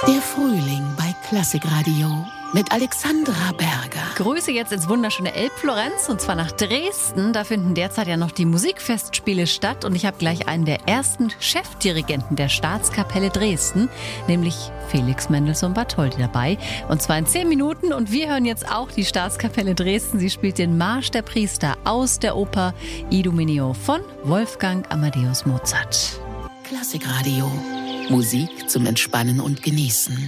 Der Frühling bei Klassikradio mit Alexandra Berger. Grüße jetzt ins wunderschöne Elbflorenz und zwar nach Dresden. Da finden derzeit ja noch die Musikfestspiele statt und ich habe gleich einen der ersten Chefdirigenten der Staatskapelle Dresden, nämlich Felix Mendelssohn Bartholdy dabei. Und zwar in 10 Minuten und wir hören jetzt auch die Staatskapelle Dresden. Sie spielt den Marsch der Priester aus der Oper Idomeneo von Wolfgang Amadeus Mozart. Klassikradio. Musik zum Entspannen und Genießen.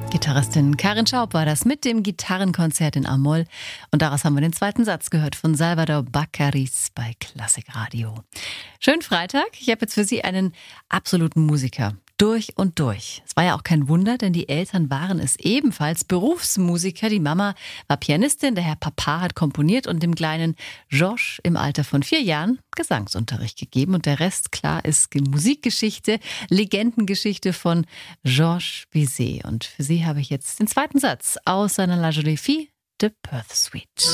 Gitarristin Karin Schaub war das mit dem Gitarrenkonzert in A-Moll. Und daraus haben wir den zweiten Satz gehört von Salvador Baccaris bei Klassikradio. Schönen Freitag. Ich habe jetzt für Sie einen absoluten Musiker. Durch und durch. Es war ja auch kein Wunder, denn die Eltern waren es ebenfalls Berufsmusiker. Die Mama war Pianistin, der Herr Papa hat komponiert und dem kleinen Georges im Alter von 4 Jahren Gesangsunterricht gegeben. Und der Rest, klar, ist Musikgeschichte, Legendengeschichte von Georges Bizet. Und für Sie habe ich jetzt den zweiten Satz aus seiner La Jolie Fille de Perth Suite.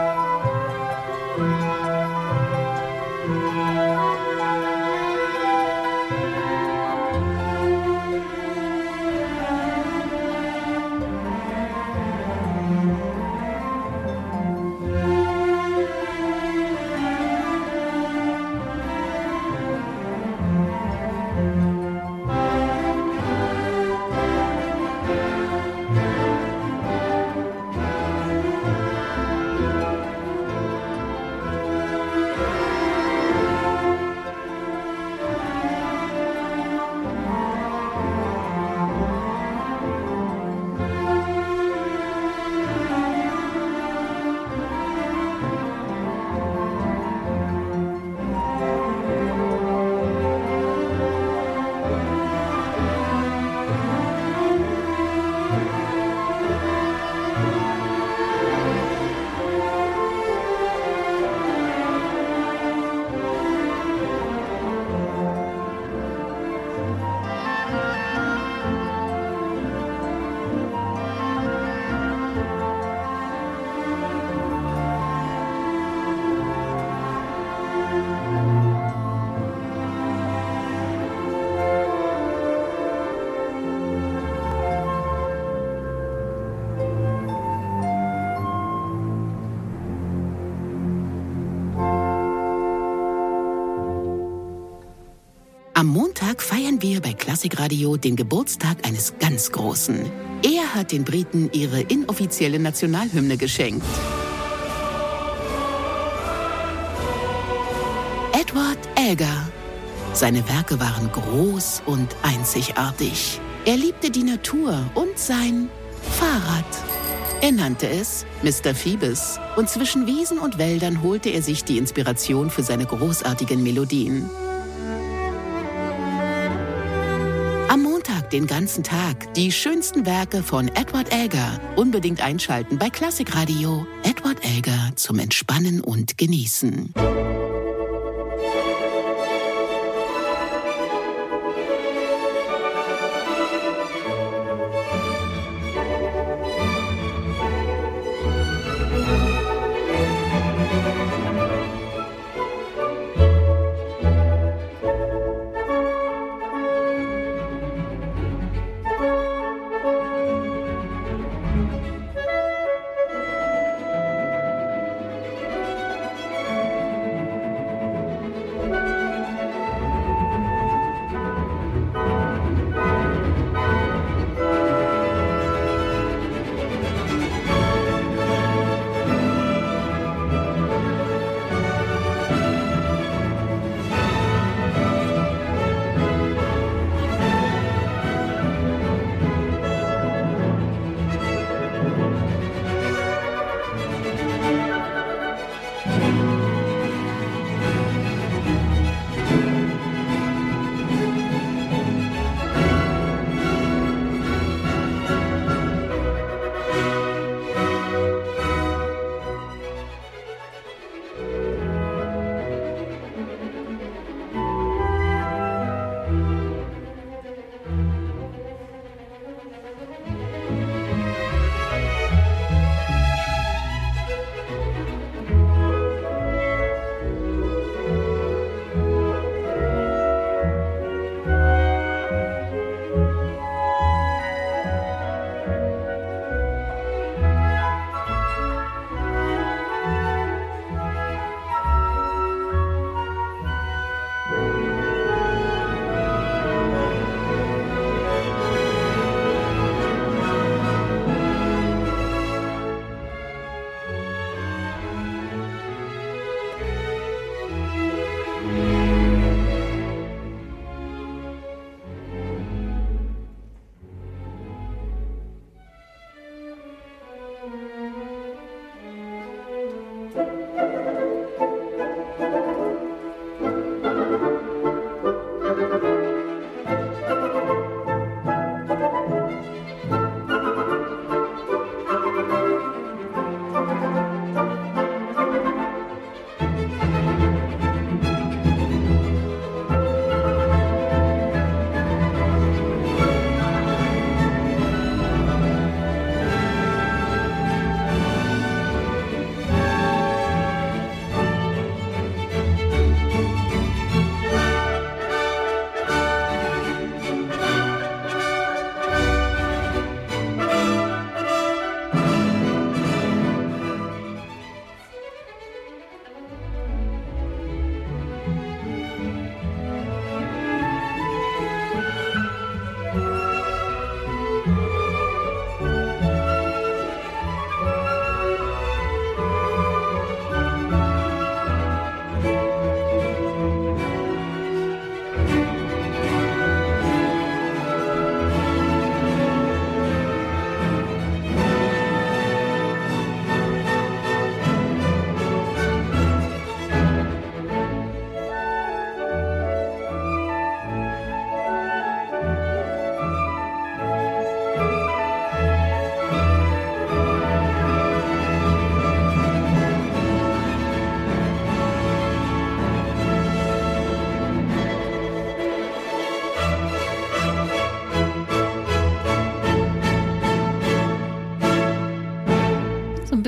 Am Montag feiern wir bei Klassikradio den Geburtstag eines ganz Großen. Er hat den Briten ihre inoffizielle Nationalhymne geschenkt. Edward Elgar. Seine Werke waren groß und einzigartig. Er liebte die Natur und sein Fahrrad. Er nannte es Mr. Phoebus und zwischen Wiesen und Wäldern holte er sich die Inspiration für seine großartigen Melodien. Am Montag den ganzen Tag die schönsten Werke von Edward Elgar. Unbedingt einschalten bei Klassikradio. Edward Elgar zum Entspannen und Genießen.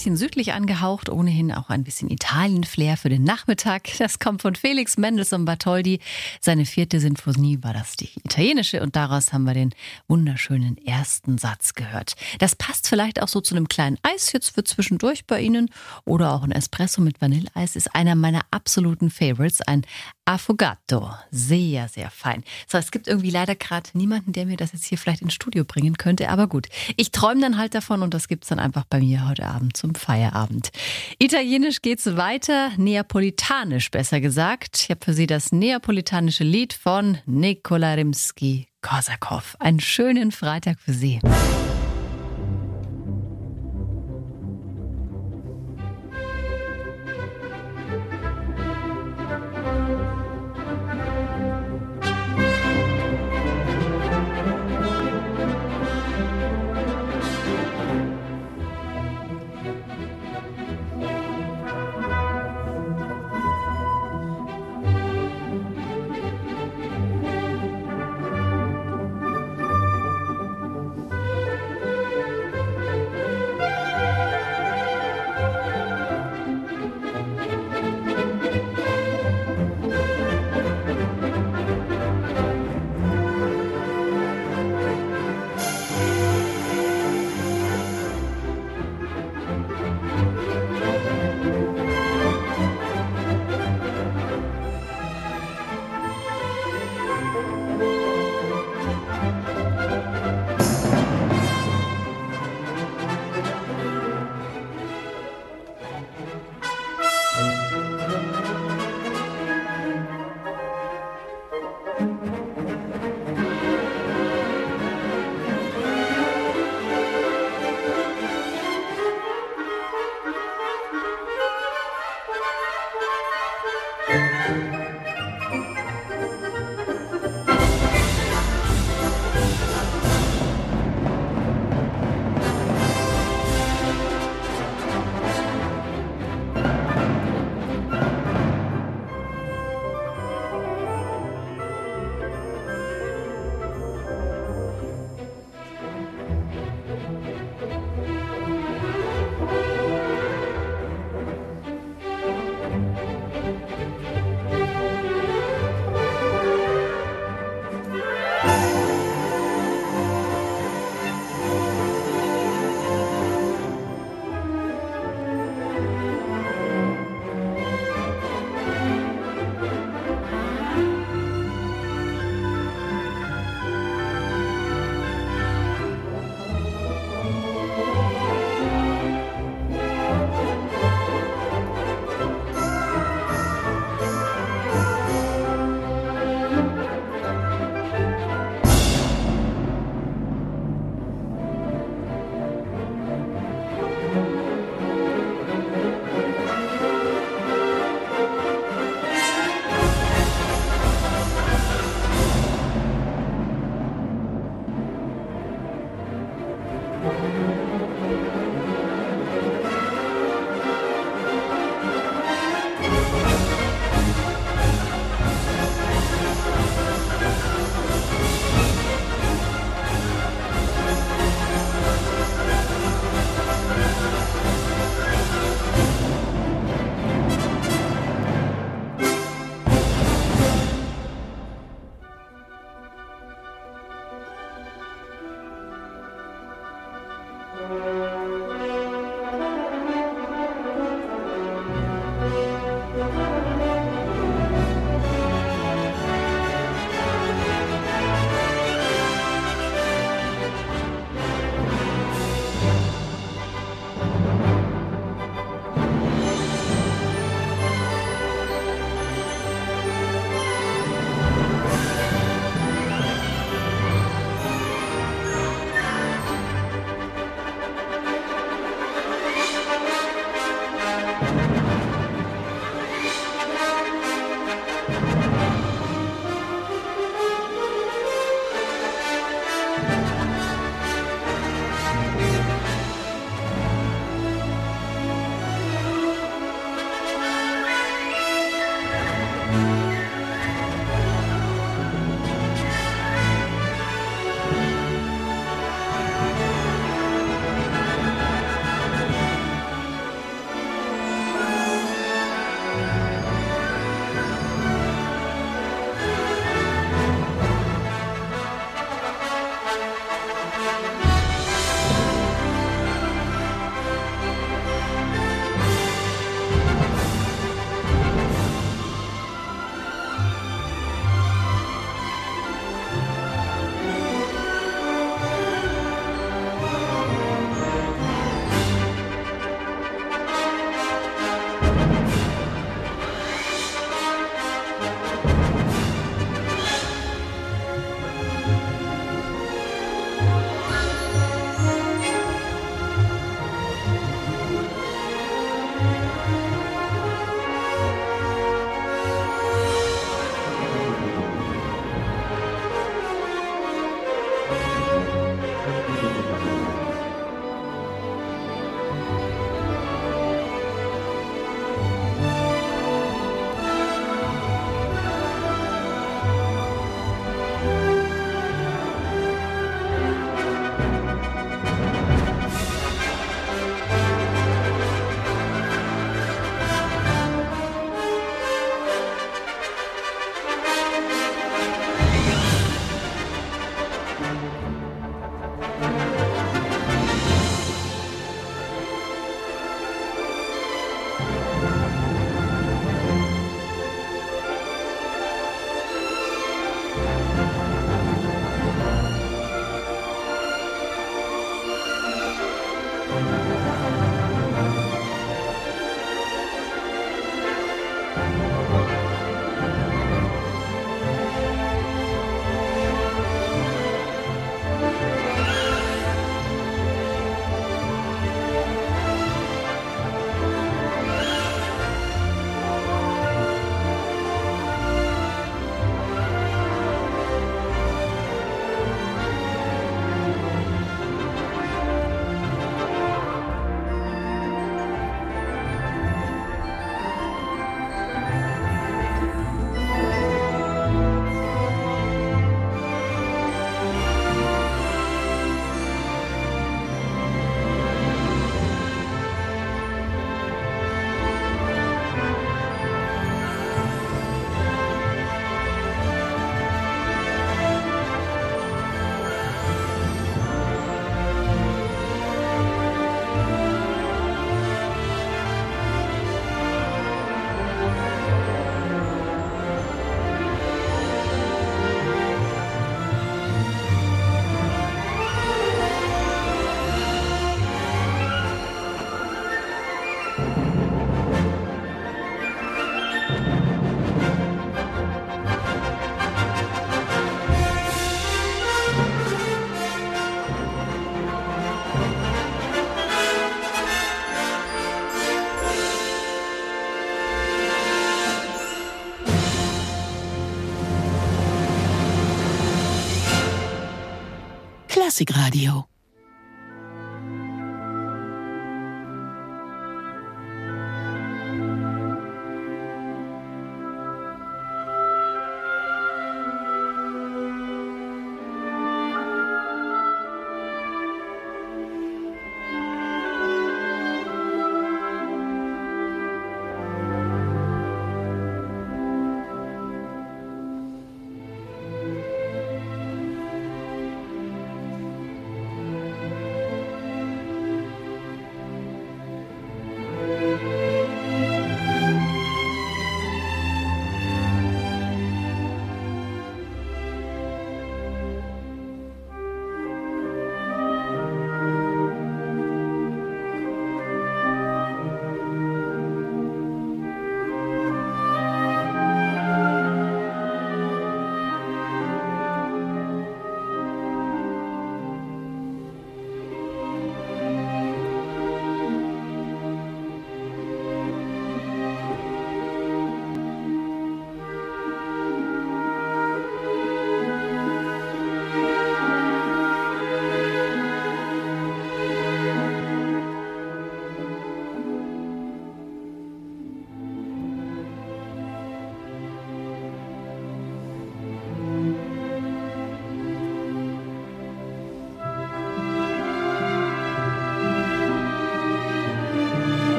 bisschen südlich angehaucht, ohnehin auch ein bisschen Italien-Flair für den Nachmittag. Das kommt von Felix Mendelssohn Bartholdy. Seine 4. Sinfonie war das, die italienische, und daraus haben wir den wunderschönen ersten Satz gehört. Das passt vielleicht auch so zu einem kleinen Eis jetzt für zwischendurch bei Ihnen, oder auch ein Espresso mit Vanilleeis ist einer meiner absoluten Favorites, ein Affogato. Sehr, sehr fein. So, es gibt irgendwie leider gerade niemanden, der mir das jetzt hier vielleicht ins Studio bringen könnte, aber gut. Ich träume dann halt davon und das gibt's dann einfach bei mir heute Abend zum Feierabend. Italienisch geht's weiter, neapolitanisch besser gesagt. Ich habe für Sie das neapolitanische Lied von Nicola Rimsky-Korsakow. Einen schönen Freitag für Sie. Klassikradio.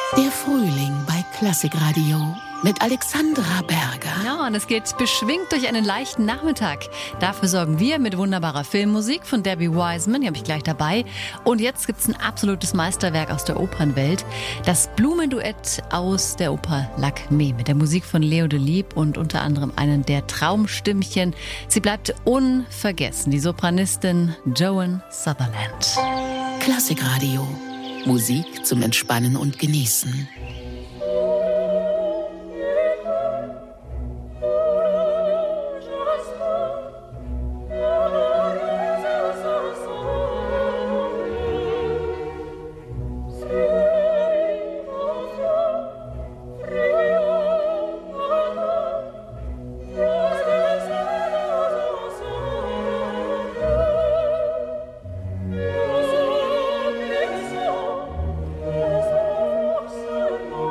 Der Frühling bei Klassikradio mit Alexandra Berger. Ja, und es geht beschwingt durch einen leichten Nachmittag. Dafür sorgen wir mit wunderbarer Filmmusik von Debbie Wiseman, die habe ich gleich dabei. Und jetzt gibt's ein absolutes Meisterwerk aus der Opernwelt. Das Blumenduett aus der Oper Lakmé mit der Musik von Leo Delibes und unter anderem einen der Traumstimmchen. Sie bleibt unvergessen, die Sopranistin Joan Sutherland. Klassikradio. Musik zum Entspannen und Genießen. Oh,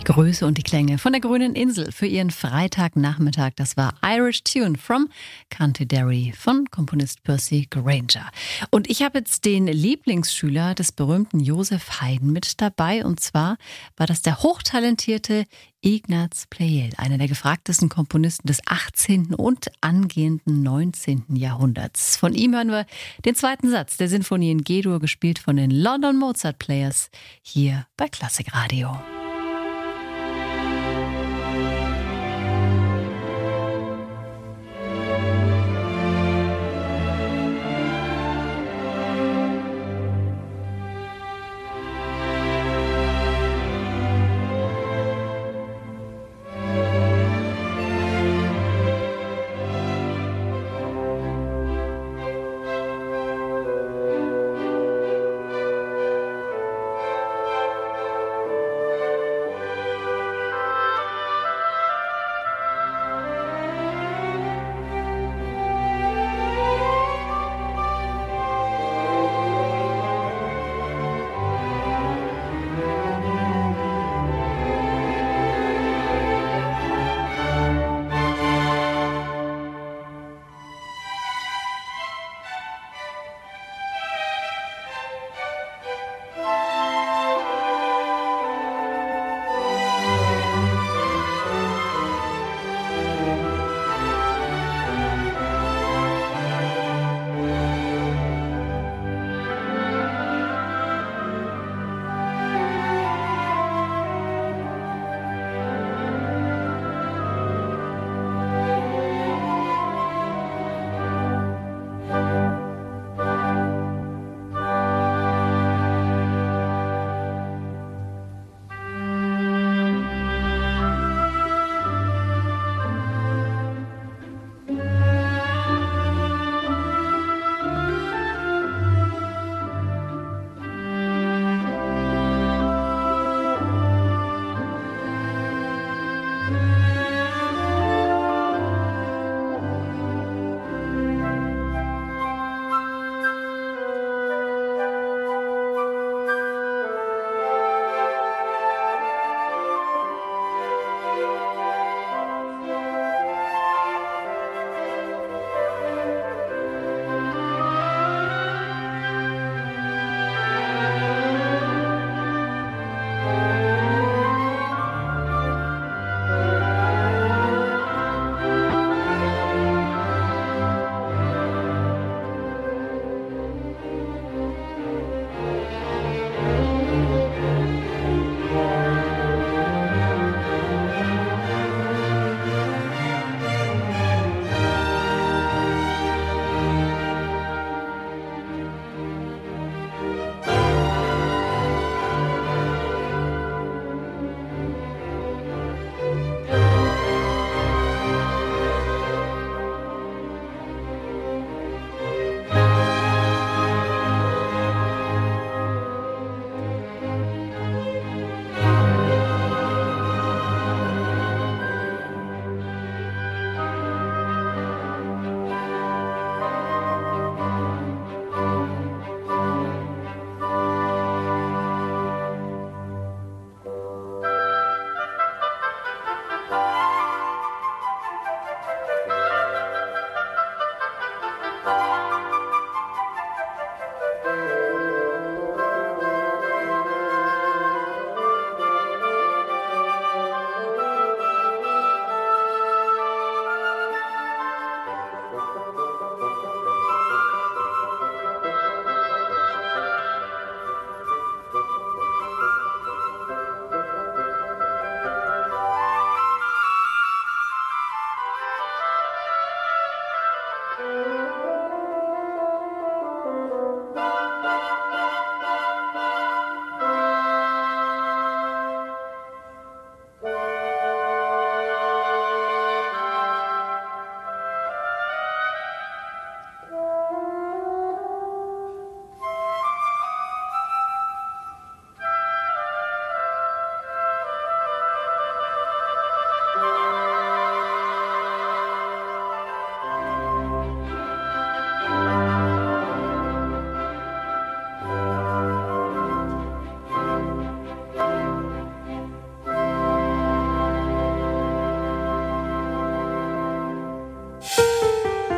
Größe und die Klänge von der Grünen Insel für ihren Freitagnachmittag. Das war Irish Tune from Canterbury von Komponist Percy Grainger. Und ich habe jetzt den Lieblingsschüler des berühmten Joseph Haydn mit dabei. Und zwar war das der hochtalentierte Ignaz Pleyel, einer der gefragtesten Komponisten des 18. und angehenden 19. Jahrhunderts. Von ihm hören wir den zweiten Satz der Sinfonie in G-Dur, gespielt von den London Mozart Players, hier bei Klassikradio.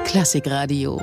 Klassikradio.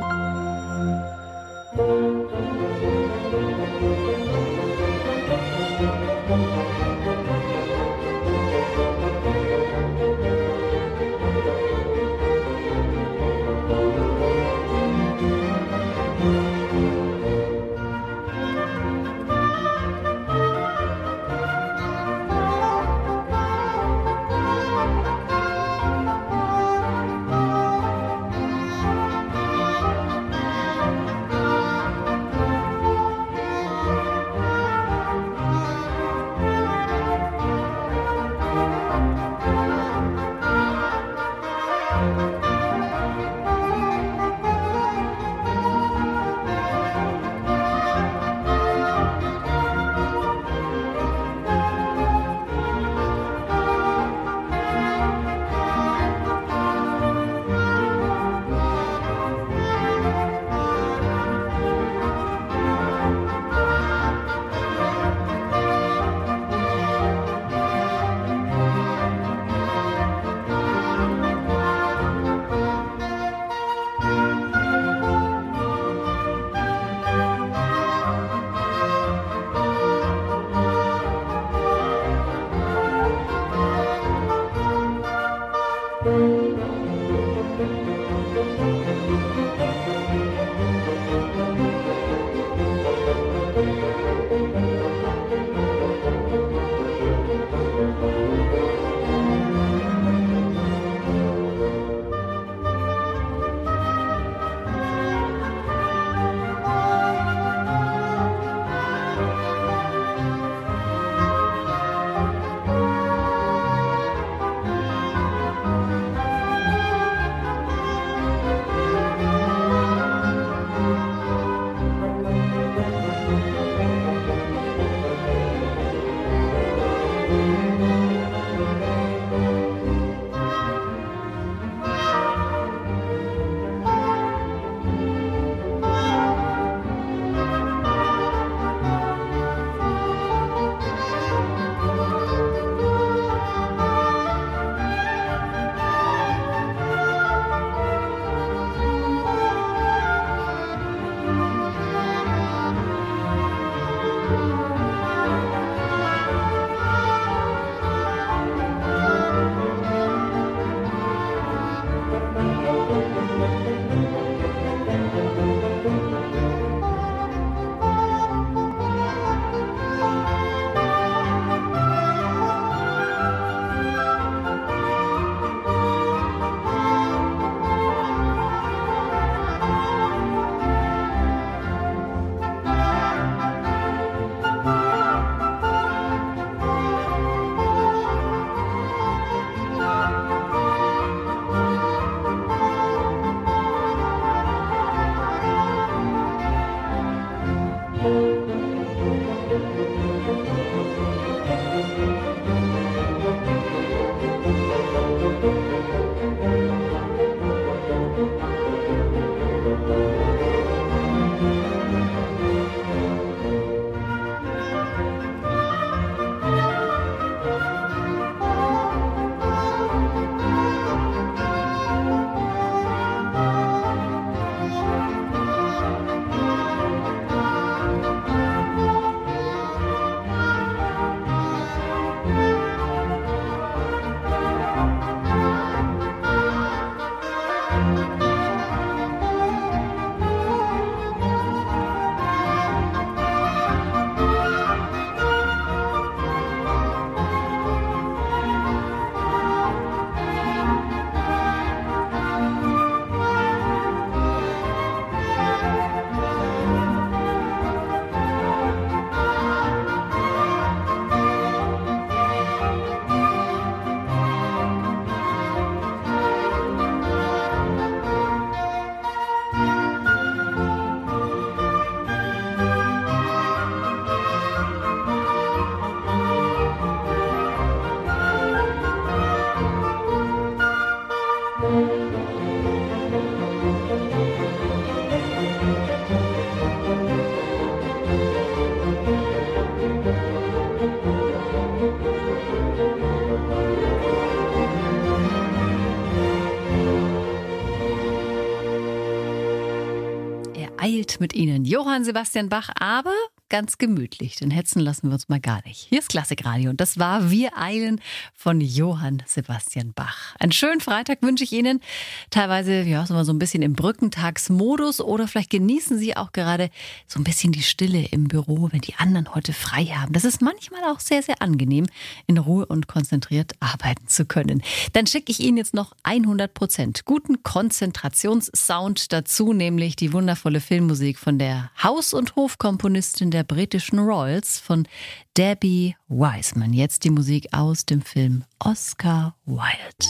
beeilt mit Ihnen. Johann Sebastian Bach, aber ganz gemütlich. Den hetzen lassen wir uns mal gar nicht. Hier ist Klassikradio und das war Wir eilen von Johann Sebastian Bach. Einen schönen Freitag wünsche ich Ihnen. Teilweise sind wir so ein bisschen im Brückentagsmodus oder vielleicht genießen Sie auch gerade so ein bisschen die Stille im Büro, wenn die anderen heute frei haben. Das ist manchmal auch sehr, sehr angenehm, in Ruhe und konzentriert arbeiten zu können. Dann schicke ich Ihnen jetzt noch 100% guten Konzentrationssound dazu, nämlich die wundervolle Filmmusik von der Haus- und Hofkomponistin der britischen Royals von Debbie Wiseman. Jetzt die Musik aus dem Film Oscar Wilde.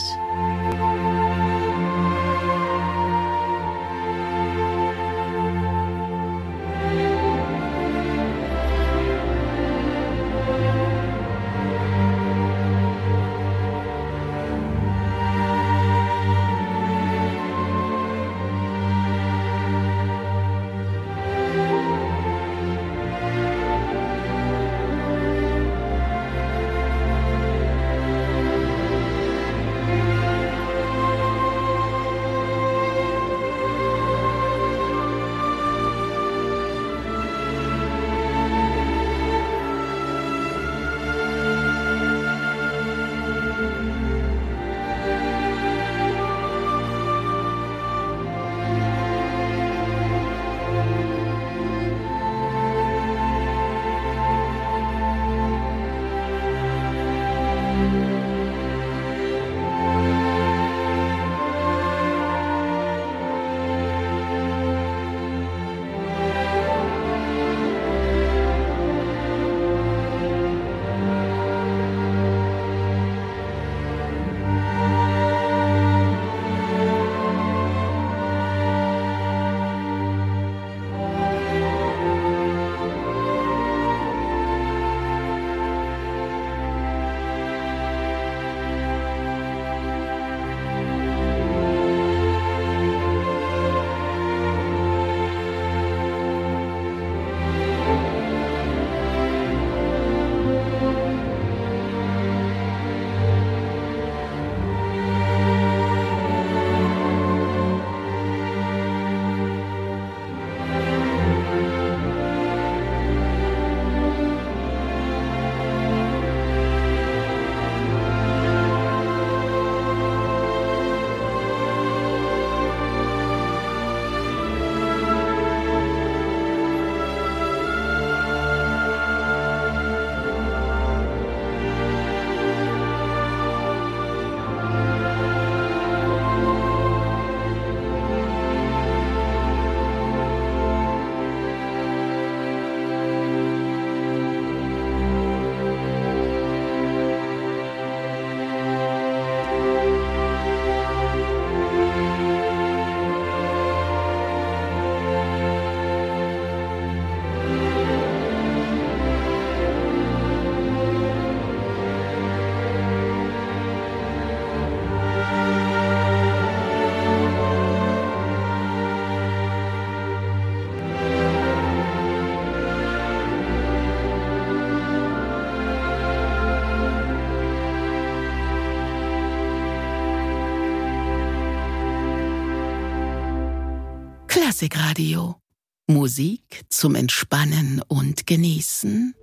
Klassikradio. Musik zum Entspannen und Genießen.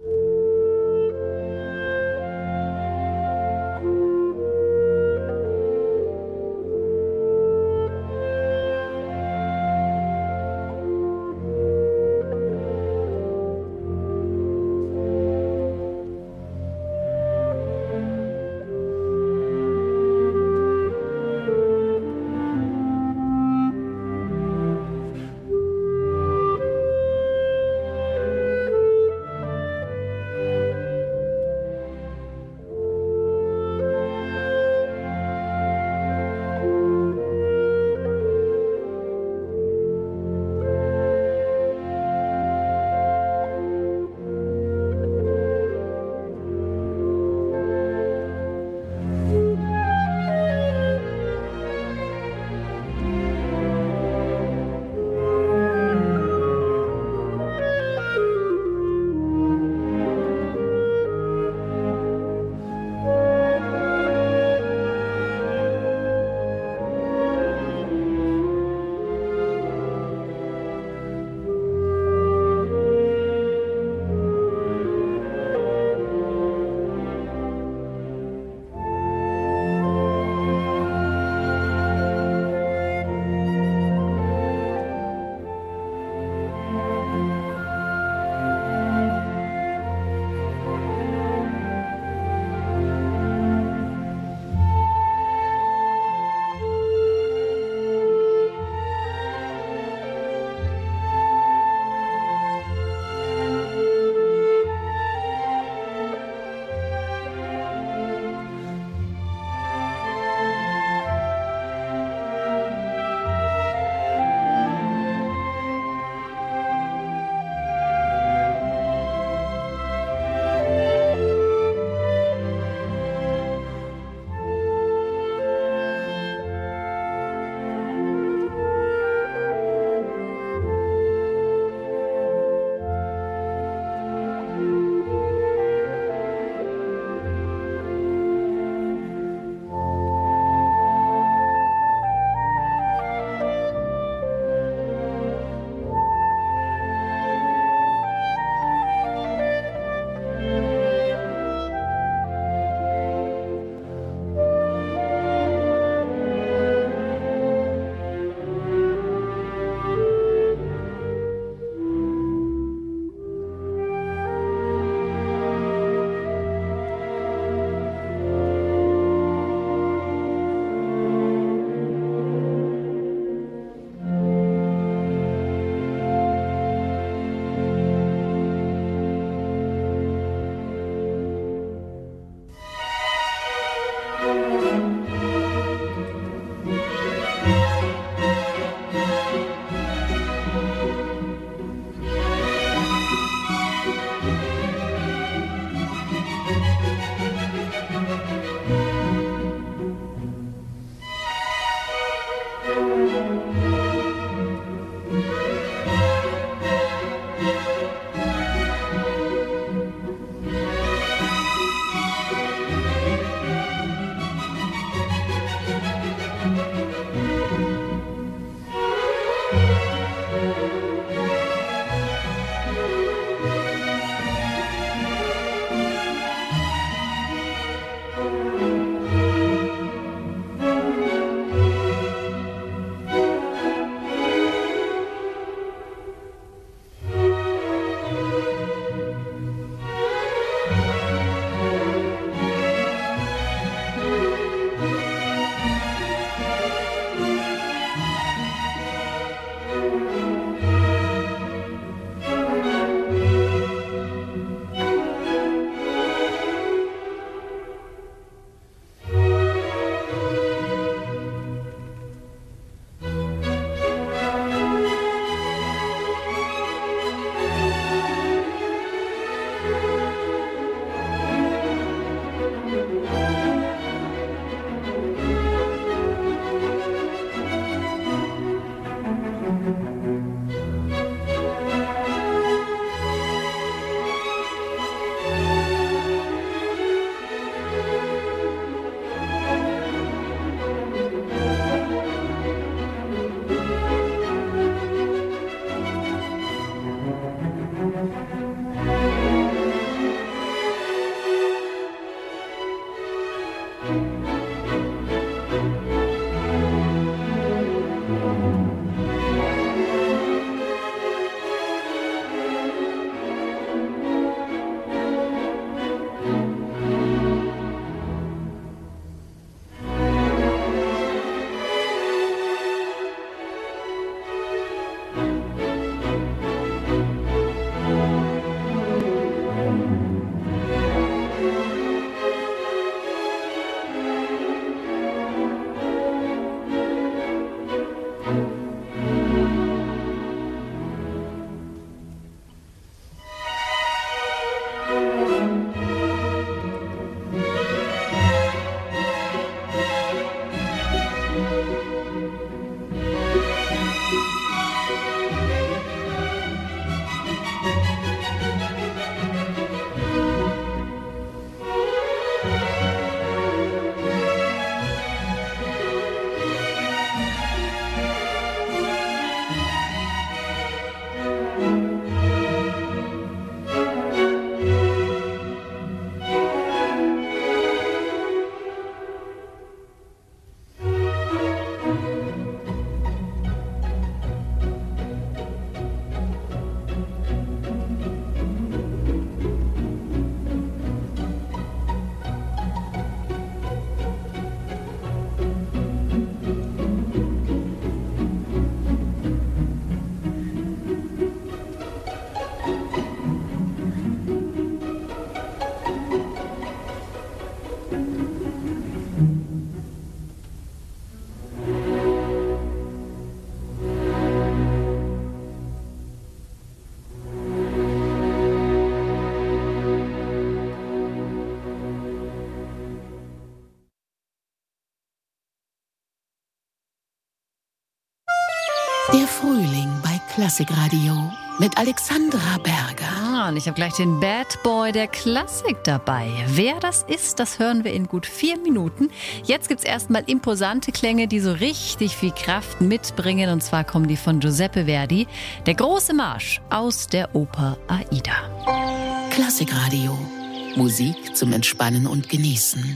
Der Frühling bei Klassikradio mit Alexandra Berger. Und ich habe gleich den Bad Boy der Klassik dabei. Wer das ist, das hören wir in gut 4 Minuten. Jetzt gibt's erstmal imposante Klänge, die so richtig viel Kraft mitbringen. Und zwar kommen die von Giuseppe Verdi. Der große Marsch aus der Oper Aida. Klassikradio. Musik zum Entspannen und Genießen.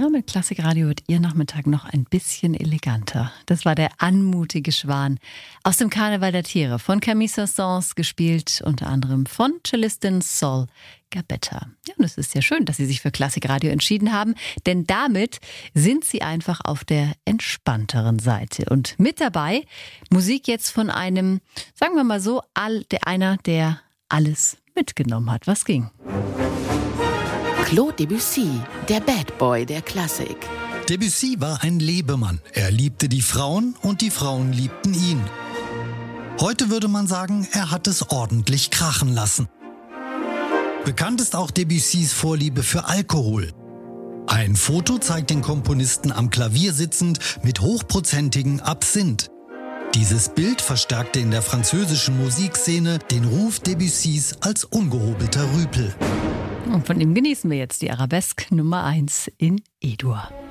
mit Klassikradio wird Ihr Nachmittag noch ein bisschen eleganter. Das war der anmutige Schwan aus dem Karneval der Tiere von Camille Saint-Saëns, gespielt unter anderem von Cellistin Sol Gabetta. Ja, und es ist ja schön, dass Sie sich für Klassikradio entschieden haben, denn damit sind Sie einfach auf der entspannteren Seite. Und mit dabei Musik jetzt von einem, sagen wir mal so, einer, der alles mitgenommen hat, was ging. Claude Debussy, der Bad Boy der Klassik. Debussy war ein Lebemann. Er liebte die Frauen und die Frauen liebten ihn. Heute würde man sagen, er hat es ordentlich krachen lassen. Bekannt ist auch Debussys Vorliebe für Alkohol. Ein Foto zeigt den Komponisten am Klavier sitzend mit hochprozentigem Absinth. Dieses Bild verstärkte in der französischen Musikszene den Ruf Debussys als ungehobelter Rüpel. Und von ihm genießen wir jetzt die Arabesque Nummer 1 in E-Dur.